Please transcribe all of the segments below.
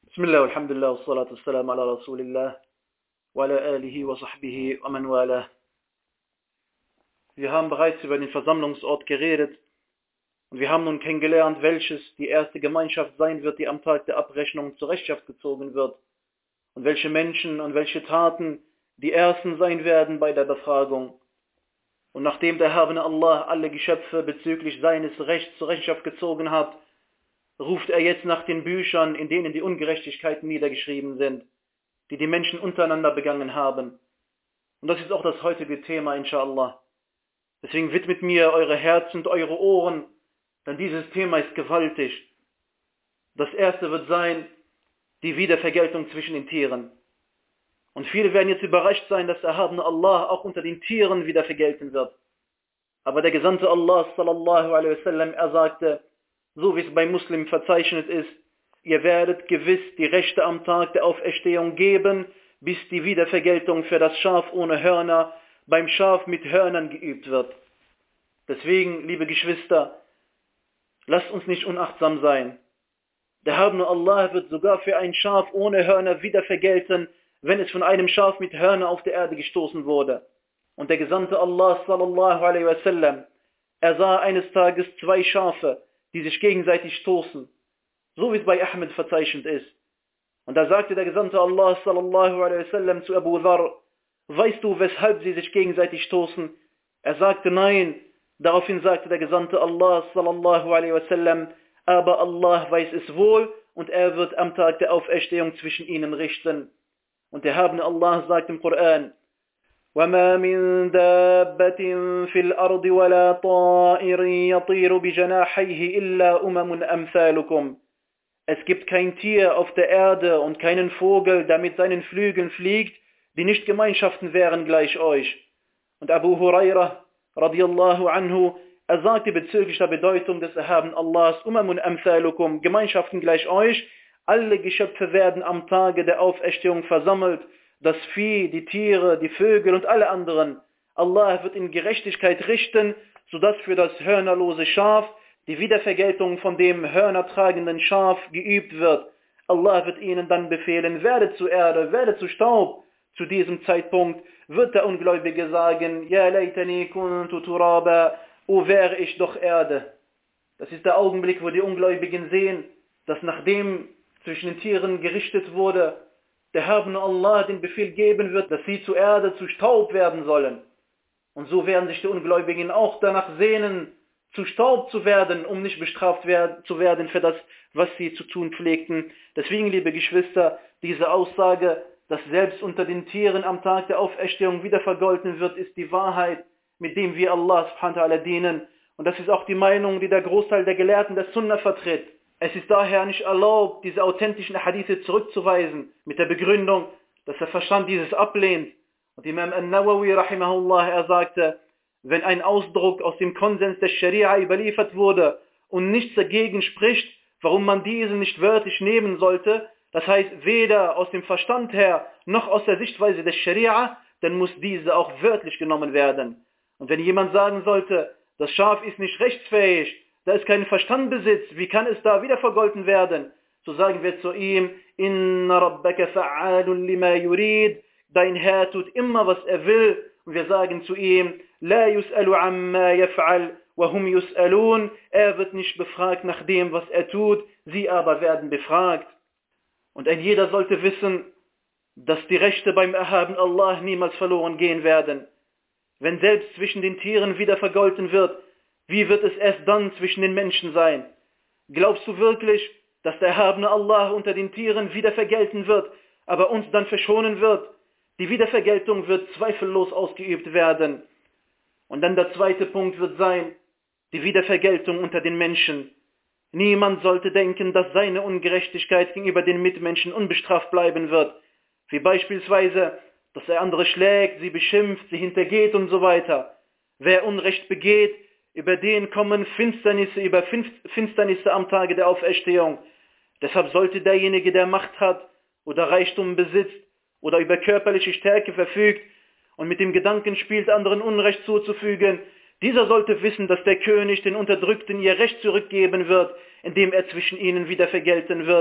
Bismillah, alhamdulillah, wassalatu wassalamu ala Rasulillah, wa ala alihi wa sahbihi wa man wala. Wir haben bereits über den Versammlungsort geredet und wir haben nun kennengelernt, welches die erste Gemeinschaft sein wird, die am Tag der Abrechnung zur Rechenschaft gezogen wird und welche Menschen und welche Taten die ersten sein werden bei der Befragung. Und nachdem der erhabene Allah alle Geschöpfe bezüglich seines Rechts zur Rechenschaft gezogen hat, ruft er jetzt nach den Büchern, in denen die Ungerechtigkeiten niedergeschrieben sind, die die Menschen untereinander begangen haben. Und das ist auch das heutige Thema, inshallah. Deswegen widmet mir eure Herzen und eure Ohren, denn dieses Thema ist gewaltig. Das erste wird sein, die Wiedervergeltung zwischen den Tieren. Und viele werden jetzt überrascht sein, dass der erhabene Allah auch unter den Tieren wieder vergelten wird. Aber der Gesandte Allah, sallallahu alaihi wasallam, er sagte, so wie es bei Muslimen verzeichnet ist, ihr werdet gewiss die Rechte am Tag der Auferstehung geben, bis die Wiedervergeltung für das Schaf ohne Hörner beim Schaf mit Hörnern geübt wird. Deswegen, liebe Geschwister, lasst uns nicht unachtsam sein. Der erhabene Allah wird sogar für ein Schaf ohne Hörner wieder vergelten, wenn es von einem Schaf mit Hörner auf der Erde gestoßen wurde. Und der Gesandte Allah, sallallahu alaihi wasallam, er sah eines Tages zwei Schafe, die sich gegenseitig stoßen, so wie es bei Ahmed verzeichnet ist. Und da sagte der Gesandte Allah, sallallahu alaihi wasallam, zu Abu Dharr, weißt du, weshalb sie sich gegenseitig stoßen? Er sagte nein. Daraufhin sagte der Gesandte Allah, sallallahu alaihi wasallam, aber Allah weiß es wohl und er wird am Tag der Auferstehung zwischen ihnen richten. Und der erhabene Allah sagt im Koran, وَمَا مِن دَابَّةٍ فِي الْأَرْضِ وَلَا طَائِرٍ يَطِيرُ بِجَنَاحَيْهِ إِلَّا أُمَمٌ أَمْثَالُكُمْ. Es gibt kein Tier auf der Erde und keinen Vogel, der mit seinen Flügeln fliegt, die nicht Gemeinschaften wären gleich euch. Und Abu Hurairah, radiyallahu anhu, er sagte bezüglich der Bedeutung des erhabenen Allahs, Umamun amthalukum, Gemeinschaften gleich euch, alle Geschöpfe werden am Tage der Auferstehung versammelt, das Vieh, die Tiere, die Vögel und alle anderen. Allah wird in Gerechtigkeit richten, sodass für das hörnerlose Schaf die Wiedervergeltung von dem hörnertragenden Schaf geübt wird. Allah wird ihnen dann befehlen, werde zu Erde, werde zu Staub. Zu diesem Zeitpunkt wird der Ungläubige sagen, Ja laytani kuntu turaba, o wäre ich doch Erde. Das ist der Augenblick, wo die Ungläubigen sehen, dass nachdem zwischen den Tieren gerichtet wurde, der erhabene Allah den Befehl geben wird, dass sie zur Erde, zu Staub werden sollen. Und so werden sich die Ungläubigen auch danach sehnen, zu Staub zu werden, um nicht bestraft zu werden für das, was sie zu tun pflegten. Deswegen, liebe Geschwister, diese Aussage, dass selbst unter den Tieren am Tag der Auferstehung wieder vergolten wird, ist die Wahrheit, mit dem wir Allah subhanahu wa ta'ala dienen. Und das ist auch die Meinung, die der Großteil der Gelehrten der Sunna vertritt. Es ist daher nicht erlaubt, diese authentischen Hadithe zurückzuweisen, mit der Begründung, dass der Verstand dieses ablehnt. Und Imam An-Nawawi, rahimahullah, er sagte, wenn ein Ausdruck aus dem Konsens der Scharia überliefert wurde und nichts dagegen spricht, warum man diesen nicht wörtlich nehmen sollte, das heißt weder aus dem Verstand her, noch aus der Sichtweise der Scharia, dann muss diese auch wörtlich genommen werden. Und wenn jemand sagen sollte, das Schaf ist nicht rechtsfähig, da es keinen Verstand besitzt, wie kann es da wieder vergolten werden? So sagen wir zu ihm, Inna rabbaka fa'alun lima yurid, dein Herr tut immer, was er will. Und wir sagen zu ihm, La yus'alu amma yaf'al, wa hum yus'alun, er wird nicht befragt nach dem, was er tut, sie aber werden befragt. Und ein jeder sollte wissen, dass die Rechte beim erhabenen Allah niemals verloren gehen werden. Wenn selbst zwischen den Tieren wieder vergolten wird, wie wird es erst dann zwischen den Menschen sein? Glaubst du wirklich, dass der erhabene Allah unter den Tieren wieder vergelten wird, aber uns dann verschonen wird? Die Wiedervergeltung wird zweifellos ausgeübt werden. Und dann der zweite Punkt wird sein, die Wiedervergeltung unter den Menschen. Niemand sollte denken, dass seine Ungerechtigkeit gegenüber den Mitmenschen unbestraft bleiben wird. Wie beispielsweise, dass er andere schlägt, sie beschimpft, sie hintergeht und so weiter. Wer Unrecht begeht, über den kommen Finsternisse über Finsternisse am Tage der Auferstehung. Deshalb sollte derjenige, der Macht hat oder Reichtum besitzt oder über körperliche Stärke verfügt und mit dem Gedanken spielt, anderen Unrecht zuzufügen, dieser sollte wissen, dass der König den Unterdrückten ihr Recht zurückgeben wird, indem er zwischen ihnen wieder vergelten wird.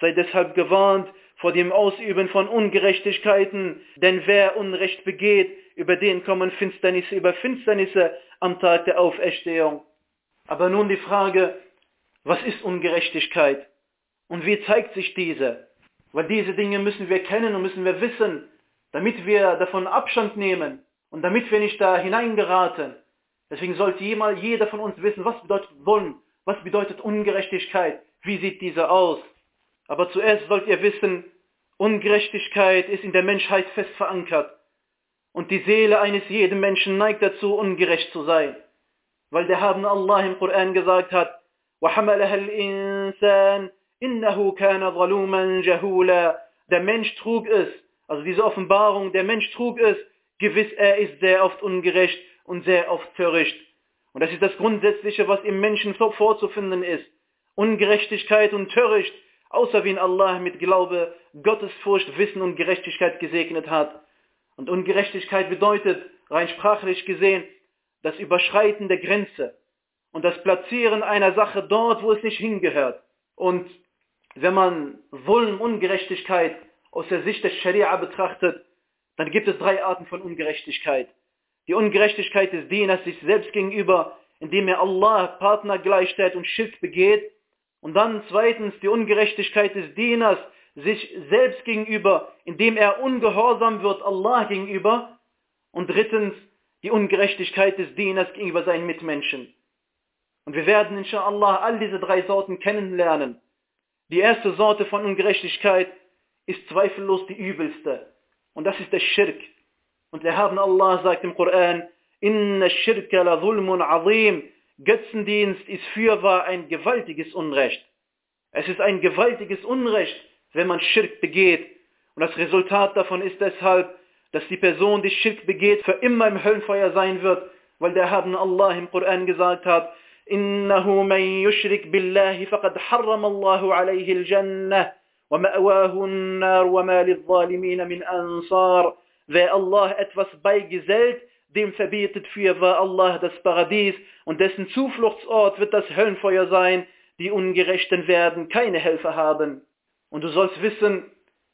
Sei deshalb gewarnt vor dem Ausüben von Ungerechtigkeiten, denn wer Unrecht begeht, über den kommen Finsternisse über Finsternisse am Tag der Auferstehung. Aber nun die Frage, was ist Ungerechtigkeit? Und wie zeigt sich diese? Weil diese Dinge müssen wir kennen und müssen wir wissen, damit wir davon Abstand nehmen und damit wir nicht da hineingeraten. Deswegen sollte jeder von uns wissen, was bedeutet Zulm, was bedeutet Ungerechtigkeit, wie sieht diese aus. Aber zuerst sollt ihr wissen, Ungerechtigkeit ist in der Menschheit fest verankert. Und die Seele eines jeden Menschen neigt dazu, ungerecht zu sein. Weil der Haben Allah im Koran gesagt hat, وَحَمَلَهَا الْإِنسَانِ إِنَّهُ كَانَ ظَلُومًا جَهُولًا. Der Mensch trug es, also diese Offenbarung, der Mensch trug es, gewiss er ist sehr oft ungerecht und sehr oft töricht. Und das ist das Grundsätzliche, was im Menschen vorzufinden ist. Ungerechtigkeit und Töricht, außer wen Allah mit Glaube, Gottesfurcht, Wissen und Gerechtigkeit gesegnet hat. Und Ungerechtigkeit bedeutet, rein sprachlich gesehen, das Überschreiten der Grenze und das Platzieren einer Sache dort, wo es nicht hingehört. Und wenn man Zulm, Ungerechtigkeit aus der Sicht des Scharia betrachtet, dann gibt es 3 Arten von Ungerechtigkeit. Die Ungerechtigkeit des Dieners sich selbst gegenüber, indem er Allah Partner gleichstellt und Schirk begeht. Und dann zweitens die Ungerechtigkeit des Dieners sich selbst gegenüber, indem er ungehorsam wird Allah gegenüber. Und drittens die Ungerechtigkeit des Dieners gegenüber seinen Mitmenschen. Und wir werden inshallah all diese 3 Sorten kennenlernen. Die erste Sorte von Ungerechtigkeit ist zweifellos die übelste. Und das ist der Schirk. Und der Haben Allah sagt im Koran, Inna shirka la zulmun azim. Götzendienst ist fürwahr ein gewaltiges Unrecht. Es ist ein gewaltiges Unrecht, wenn man Schirk begeht. Und das Resultat davon ist deshalb, dass die Person, die Schirk begeht, für immer im Höllenfeuer sein wird, weil der Haben Allah im Koran gesagt hat, Innahu man yushrik billahi faqad harrama Allahu alayhi al-jannah wa ma'wahu an-nar wa ma lidh-dhalimin min ansar. Wer Allah etwas beigesellt, dem verbietet fürwahr Allah das Paradies und dessen Zufluchtsort wird das Höllenfeuer sein. Die Ungerechten werden keine Helfer haben. Und du sollst wissen,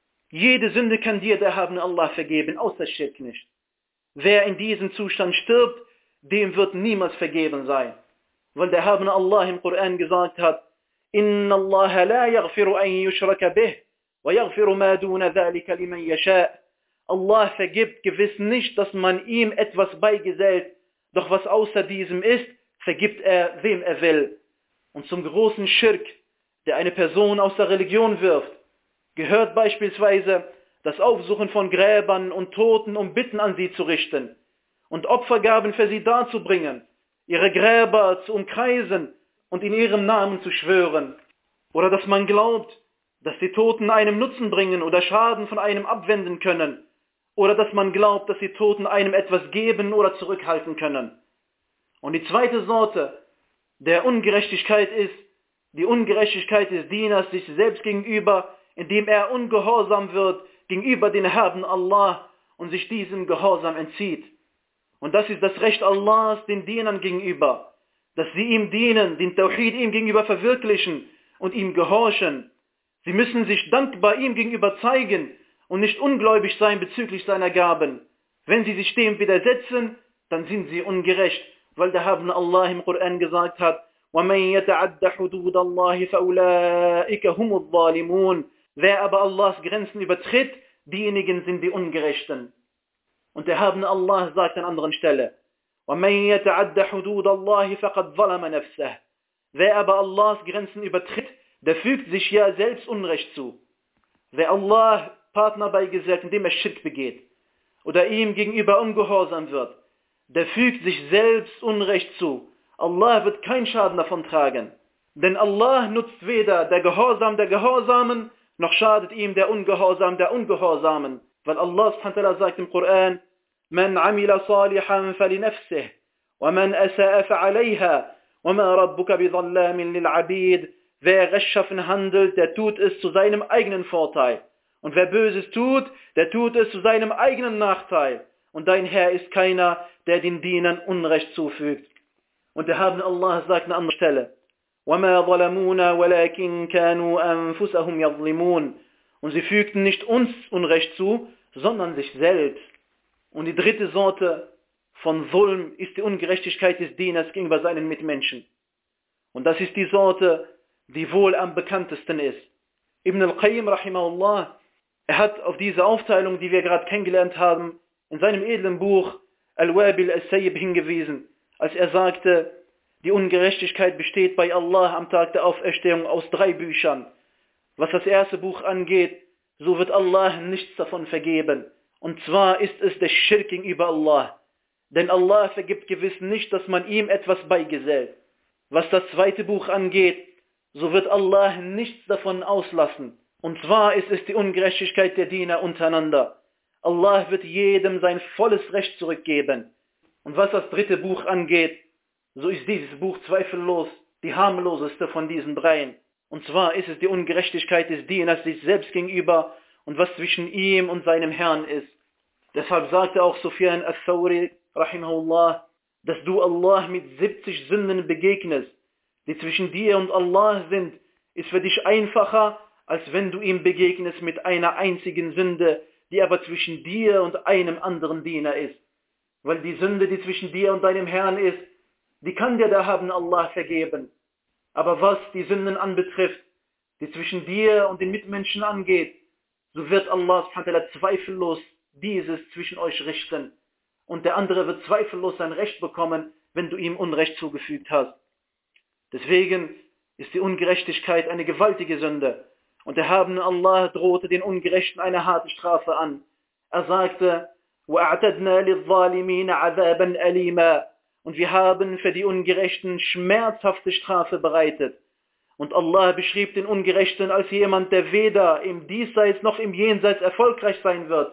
jede Sünde kann dir der Haben Allah vergeben, außer Schirk nicht. Wer in diesem Zustand stirbt, dem wird niemals vergeben sein. Weil der Haben Allah im Koran gesagt hat, Inna Allah la yaghfiru an yushraka bih, wa yaghfiru ma duna dhalika liman yasha'. Allah vergibt gewiss nicht, dass man ihm etwas beigesellt, doch was außer diesem ist, vergibt er, wem er will. Und zum großen Schirk, der eine Person aus der Religion wirft, gehört beispielsweise das Aufsuchen von Gräbern und Toten, um Bitten an sie zu richten und Opfergaben für sie darzubringen, ihre Gräber zu umkreisen und in ihrem Namen zu schwören. Oder dass man glaubt, dass die Toten einem Nutzen bringen oder Schaden von einem abwenden können. Oder dass man glaubt, dass die Toten einem etwas geben oder zurückhalten können. Und die zweite Sorte der Ungerechtigkeit ist die Ungerechtigkeit des Dieners sich selbst gegenüber, indem er ungehorsam wird gegenüber den Haben Allah und sich diesem Gehorsam entzieht. Und das ist das Recht Allahs den Dienern gegenüber, dass sie ihm dienen, den Tawhid ihm gegenüber verwirklichen und ihm gehorchen. Sie müssen sich dankbar ihm gegenüber zeigen und nicht ungläubig sein bezüglich seiner Gaben. Wenn sie sich dem widersetzen, dann sind sie ungerecht, weil der Haben Allah im Koran gesagt hat, وَمَنْ يَتَعَدَّ حُدُودَ اللَّهِ فَأُولَٰئِكَ هُمُ الظَّالِمُونَ. Wer aber Allahs Grenzen übertritt, diejenigen sind die Ungerechten. Und der Haben Allah sagt an anderen Stelle, وَمَنْ يَتَعَدَّ حُدُودَ اللَّهِ فَقَدْ ظَلَمَ نَفْسَهُ. Wer aber Allahs Grenzen übertritt, der fügt sich ja selbst Unrecht zu. Wer Allah Partner beigesellt, indem er Schirk begeht oder ihm gegenüber ungehorsam wird, der fügt sich selbst Unrecht zu. Allah wird keinen Schaden davon tragen. Denn Allah nutzt weder der Gehorsam der Gehorsamen, noch schadet ihm der Ungehorsam der Ungehorsamen. Weil Allah subhanahu sagt im Koran, Man amila salihan falinafsih, wa man asa'a fa'alayha, wa ma rabbuka bidhallamin lil'abid. Wer rechtschaffen handelt, der tut es zu seinem eigenen Vorteil. Und wer Böses tut, der tut es zu seinem eigenen Nachteil. Und dein Herr ist keiner, der den Dienern Unrecht zufügt. Und der Haben Allah sagt an anderer Stelle, وَمَا ظَلَمُونَا وَلَكِنْ كَانُوا أَنفُسَهُمْ يَظْلِمُونَ. Und sie fügten nicht uns Unrecht zu, sondern sich selbst. Und die dritte Sorte von Zulm ist die Ungerechtigkeit des Dieners gegenüber seinen Mitmenschen. Und das ist die Sorte, die wohl am bekanntesten ist. Ibn al-Qayyim rahimahullah, er hat auf diese Aufteilung, die wir gerade kennengelernt haben, in seinem edlen Buch Al-Wabil al-Sayyib hingewiesen, als er sagte, die Ungerechtigkeit besteht bei Allah am Tag der Auferstehung aus 3 Büchern. Was das erste Buch angeht, so wird Allah nichts davon vergeben. Und zwar ist es der Schirk gegenüber Allah. Denn Allah vergibt gewiss nicht, dass man ihm etwas beigesellt. Was das zweite Buch angeht, so wird Allah nichts davon auslassen. Und zwar ist es die Ungerechtigkeit der Diener untereinander. Allah wird jedem sein volles Recht zurückgeben. Und was das dritte Buch angeht, so ist dieses Buch zweifellos die harmloseste von diesen 3. Und zwar ist es die Ungerechtigkeit des Dieners sich selbst gegenüber und was zwischen ihm und seinem Herrn ist. Deshalb sagte auch Sufyan al-Thawri, rahimahullah, dass du Allah mit 70 Sünden begegnest, die zwischen dir und Allah sind, ist für dich einfacher, als wenn du ihm begegnest mit einer einzigen Sünde, die aber zwischen dir und einem anderen Diener ist. Weil die Sünde, die zwischen dir und deinem Herrn ist, die kann dir der haben Allah vergeben. Aber was die Sünden anbetrifft, die zwischen dir und den Mitmenschen angeht, so wird Allah subhanahu wa ta'ala zweifellos dieses zwischen euch richten. Und der andere wird zweifellos sein Recht bekommen, wenn du ihm Unrecht zugefügt hast. Deswegen ist die Ungerechtigkeit eine gewaltige Sünde. Und der erhabene Allah drohte den Ungerechten eine harte Strafe an. Er sagte, وَأَعْتَدْنَا لِلظَّالِمِينَ عَذَابًا أَلِيمًا. Und wir haben für die Ungerechten schmerzhafte Strafe bereitet. Und Allah beschrieb den Ungerechten als jemand, der weder im Diesseits noch im Jenseits erfolgreich sein wird.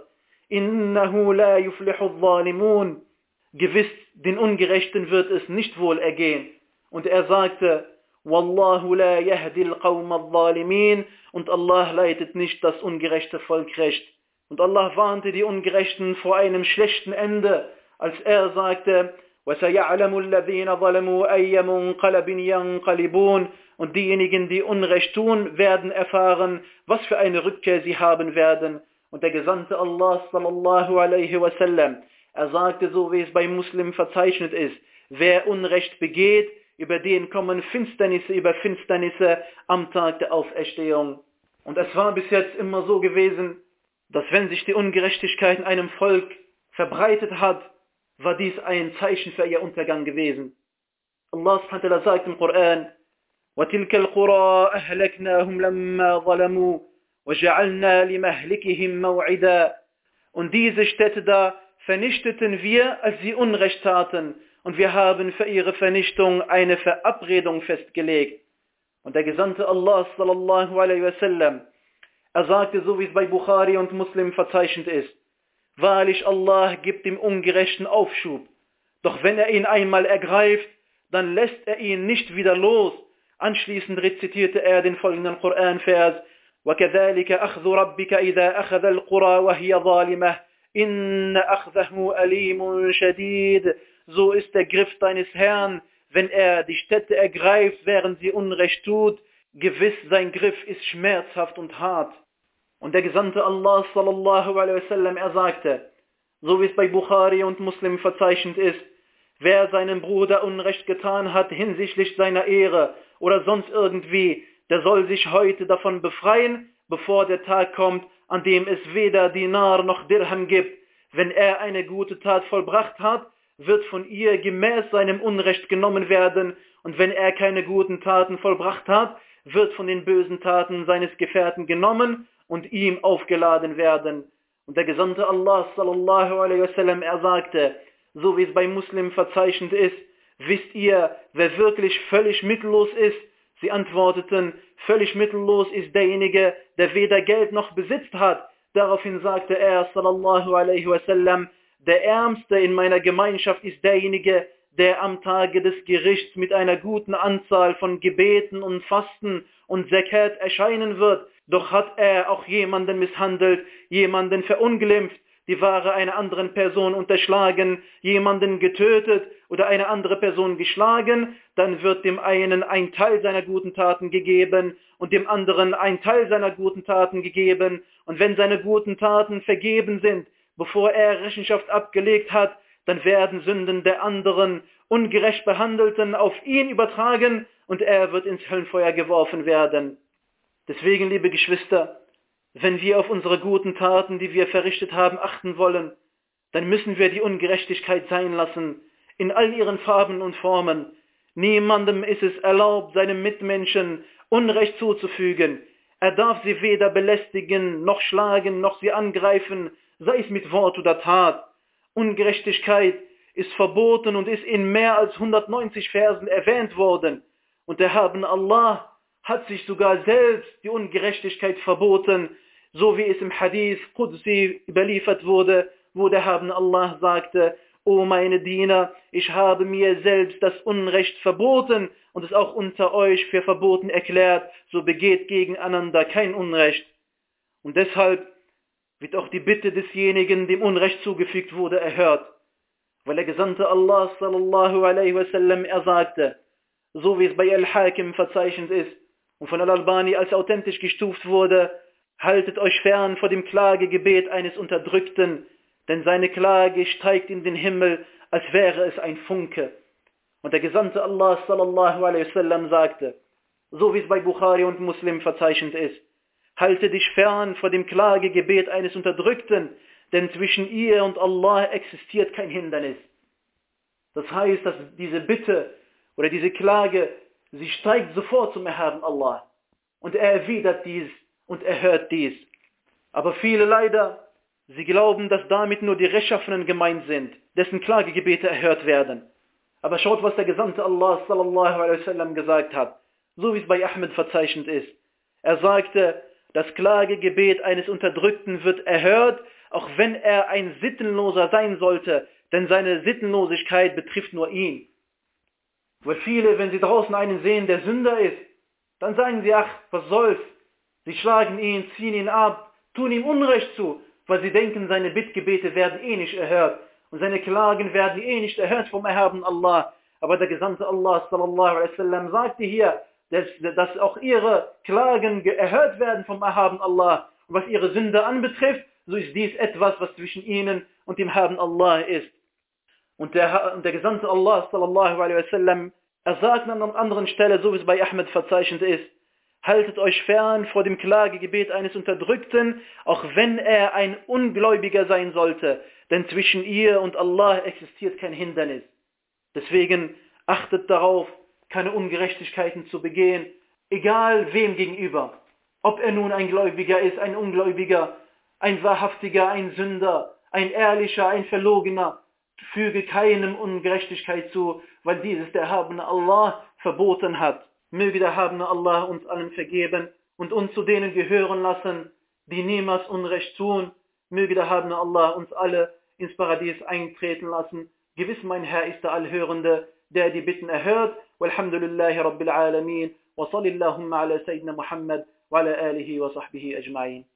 Innahu la yuflihu zalimun. Gewiss, den Ungerechten wird es nicht wohl ergehen. Und er sagte, Wallahu la yahdi al-qawm al-zalimin. Und Allah leitet nicht das ungerechte Volk recht. Und Allah warnte die Ungerechten vor einem schlechten Ende, als er sagte, وَسَيَعْلَمُ الَّذِينَ ظَلَمُوا أَيَّ مُنْقَلَبٍ يَنْقَلِبُونَ. Und diejenigen, die Unrecht tun, werden erfahren, was für eine Rückkehr sie haben werden. Und der Gesandte Allah sallallahu alaihi wasallam, er sagte, so wie es bei Muslimen verzeichnet ist, wer Unrecht begeht, über den kommen Finsternisse über Finsternisse am Tag der Auferstehung. Und es war bis jetzt immer so gewesen, dass wenn sich die Ungerechtigkeit in einem Volk verbreitet hat, war dies ein Zeichen für ihr Untergang gewesen. Allah subhanahu wa ta'ala sagt im Koran, وَتِلْكَ الْقُرَىٰ أَهْلَكْنَاهُمْ لَمَّا ظَلَمُوا وَجَعَلْنَا لِمَهْلِكِهِمْ مَوْعِدًا. Und diese Städte da vernichteten wir, als sie Unrecht taten, und wir haben für ihre Vernichtung eine Verabredung festgelegt. Und der Gesandte Allah sallallahu alaihi wasallam, er sagte, so wie es bei Bukhari und Muslim verzeichnet ist, wahrlich Allah gibt dem Ungerechten Aufschub, doch wenn er ihn einmal ergreift, dann lässt er ihn nicht wieder los. Anschließend rezitierte er den folgenden Koranvers, وَكَذَلِكَ أَخْذُ رَبِّكَ إِذَا أَخَذَ الْقُرَى وَهِيَ ظَالِمَةٌ إِنَّ أَخْذَهُ أَلِيمٌ شَدِيدٌ. So ist der Griff deines Herrn, wenn er die Städte ergreift, während sie Unrecht tut. Gewiss, sein Griff ist schmerzhaft und hart. Und der Gesandte Allah sallallahu alaihi wasallam, er sagte, so wie es bei Bukhari und Muslim verzeichnet ist, wer seinem Bruder Unrecht getan hat hinsichtlich seiner Ehre oder sonst irgendwie, der soll sich heute davon befreien, bevor der Tag kommt, an dem es weder Dinar noch Dirham gibt. Wenn er eine gute Tat vollbracht hat, wird von ihr gemäß seinem Unrecht genommen werden, und wenn er keine guten Taten vollbracht hat, wird von den bösen Taten seines Gefährten genommen und ihm aufgeladen werden. Und der Gesandte Allah sallallahu alaihi wasallam, er sagte, so wie es bei Muslim verzeichnet ist, wisst ihr, wer wirklich völlig mittellos ist? Sie antworteten, völlig mittellos ist derjenige, der weder Geld noch Besitz hat. Daraufhin sagte er sallallahu alaihi wasallam, der Ärmste in meiner Gemeinschaft ist derjenige, der am Tage des Gerichts mit einer guten Anzahl von Gebeten und Fasten und Zakat erscheinen wird. Doch hat er auch jemanden misshandelt, jemanden verunglimpft, die Ware einer anderen Person unterschlagen, jemanden getötet oder eine andere Person geschlagen, dann wird dem einen ein Teil seiner guten Taten gegeben und dem anderen ein Teil seiner guten Taten gegeben. Und wenn seine guten Taten vergeben sind, bevor er Rechenschaft abgelegt hat, dann werden Sünden der anderen ungerecht Behandelten auf ihn übertragen und er wird ins Höllenfeuer geworfen werden. Deswegen, liebe Geschwister, wenn wir auf unsere guten Taten, die wir verrichtet haben, achten wollen, dann müssen wir die Ungerechtigkeit sein lassen, in all ihren Farben und Formen. Niemandem ist es erlaubt, seinem Mitmenschen Unrecht zuzufügen. Er darf sie weder belästigen, noch schlagen, noch sie angreifen, sei es mit Wort oder Tat. Ungerechtigkeit ist verboten und ist in mehr als 190 Versen erwähnt worden. Und der Erhabene Allah hat sich sogar selbst die Ungerechtigkeit verboten, so wie es im Hadith Qudsi überliefert wurde, wo der Erhabene Allah sagte: O meine Diener, ich habe mir selbst das Unrecht verboten und es auch unter euch für verboten erklärt, so begeht gegeneinander kein Unrecht. Und deshalb wird auch die Bitte desjenigen, dem Unrecht zugefügt wurde, erhört. Weil der Gesandte Allah sallallahu alaihi wasallam sagte, so wie es bei Al-Hakim verzeichnet ist und von Al-Albani als authentisch gestuft wurde: Haltet euch fern vor dem Klagegebet eines Unterdrückten, denn seine Klage steigt in den Himmel, als wäre es ein Funke. Und der Gesandte Allah sallallahu alaihi wasallam sagte, so wie es bei Bukhari und Muslim verzeichnet ist: Halte dich fern vor dem Klagegebet eines Unterdrückten, denn zwischen ihr und Allah existiert kein Hindernis. Das heißt, dass diese Bitte oder diese Klage, sie steigt sofort zum Erhaben Allah. Und er erwidert dies und erhört dies. Aber viele leider, sie glauben, dass damit nur die Rechtschaffenen gemeint sind, dessen Klagegebete erhört werden. Aber schaut, was der Gesandte Allah sallallahu alaihi wasallam gesagt hat, so wie es bei Ahmed verzeichnet ist. Er sagte, das Klagegebet eines Unterdrückten wird erhört, auch wenn er ein Sittenloser sein sollte, denn seine Sittenlosigkeit betrifft nur ihn. Weil viele, wenn sie draußen einen sehen, der Sünder ist, dann sagen sie: Ach, was soll's? Sie schlagen ihn, ziehen ihn ab, tun ihm Unrecht zu, weil sie denken, seine Bittgebete werden eh nicht erhört und seine Klagen werden eh nicht erhört vom Erhaben Allah. Aber der Gesandte Allah sallallahu alaihi wasallam sagte hier, dass auch ihre Klagen erhört werden vom Erhaben Allah. Und was ihre Sünde anbetrifft, so ist dies etwas, was zwischen ihnen und dem Erhaben Allah ist. Und der Gesandte Allah sallallahu alaihi wasallam, er sagt an einer anderen Stelle, so wie es bei Ahmed verzeichnet ist: Haltet euch fern vor dem Klagegebet eines Unterdrückten, auch wenn er ein Ungläubiger sein sollte, denn zwischen ihr und Allah existiert kein Hindernis. Deswegen achtet darauf, keine Ungerechtigkeiten zu begehen, egal wem gegenüber. Ob er nun ein Gläubiger ist, ein Ungläubiger, ein Wahrhaftiger, ein Sünder, ein Ehrlicher, ein Verlogener. Füge keinem Ungerechtigkeit zu, weil dieses der Erhabene Allah verboten hat. Möge der Erhabene Allah uns allen vergeben und uns zu denen gehören lassen, die niemals Unrecht tun. Möge der Erhabene Allah uns alle ins Paradies eintreten lassen. Gewiss, mein Herr ist der Allhörende, der die Bitten erhört. Walhamdulillahi Rabbil Alamin. Wa sallallahu ala Sayyidina Muhammad wa ala alihi wa sahbihi ajma'in.